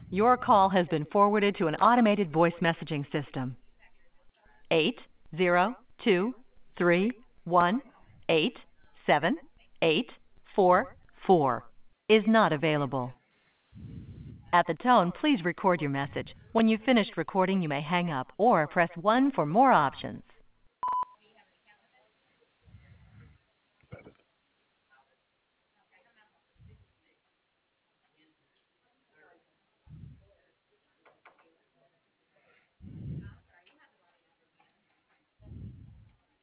Your call has been forwarded to an automated voice messaging system. 80231878444 is not available. At the tone, please record your message. When you've finished recording, you may hang up or press 1 for more options.